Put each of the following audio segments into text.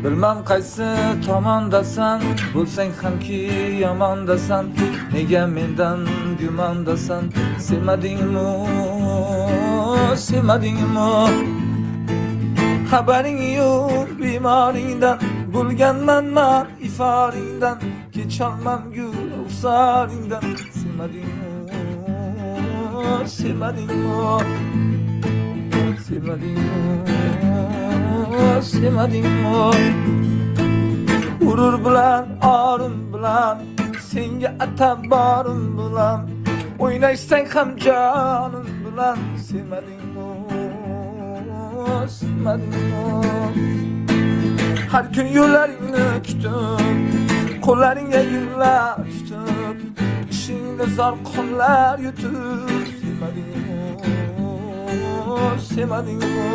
Bilmam qaysi tomondasan, bo'lsang hamki yomondasan. Nega mendan gumondasan? Sevmadingmi? Sevmadingmi? Xabaring yo'q bemoringdan, bo'lganman men iforingdan. Kecholmam gul ruxsaringdan. Sevmadingmi? Sevmadingmi? Sevmadingmi? Sevmadingmi? G'urur bilan, orim bilan, senga atab borim bilan, o'ynaysang ham jonim bilan. Sevmadingmi? Sevmadingmi? Har kun yo'llaringni kutib, qo'llaringga gullar tutib, ishingda zor qonlar yutib. Sevmadingmi? Sevmadingmi?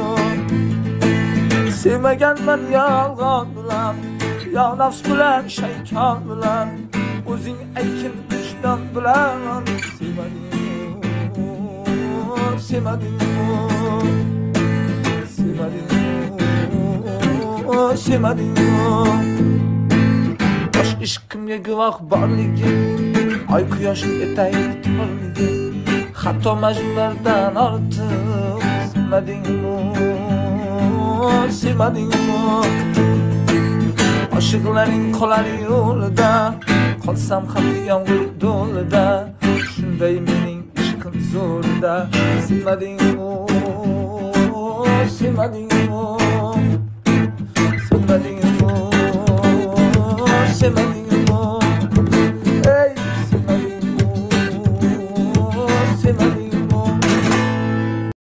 Sevmaganman yolg'on bilan, yo nafs bilan, shayton bilan, o'zing aytgin vijdon bilan. Sevmadingmi? Sevmadingmi? Sevmadingmi? Sevmadingmi? Bosh ishqimga guvoh borligi, oy quyosh etaylik torligi, hatto majnunlardan ortiq. Sevmadingmi? Sevmadingmi? Oshiqlaring qolar yo'lida, qolsam ham yomg'ir do'lida, shunday mening ishqim zo'rida. Sevmadingmi? Sevmadingmi? Sevmadingmi? Sevmadingmi?